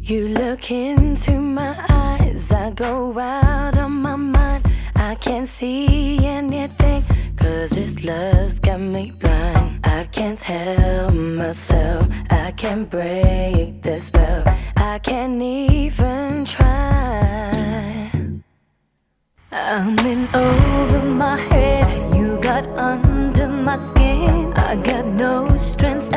You look into my eyes, I go out of my mind. I can't see anything, 'cause this love's got me blind. I can't help myself, I can't break the spell, I can't even try. I'm in over my head, you got under my skin. I got no strength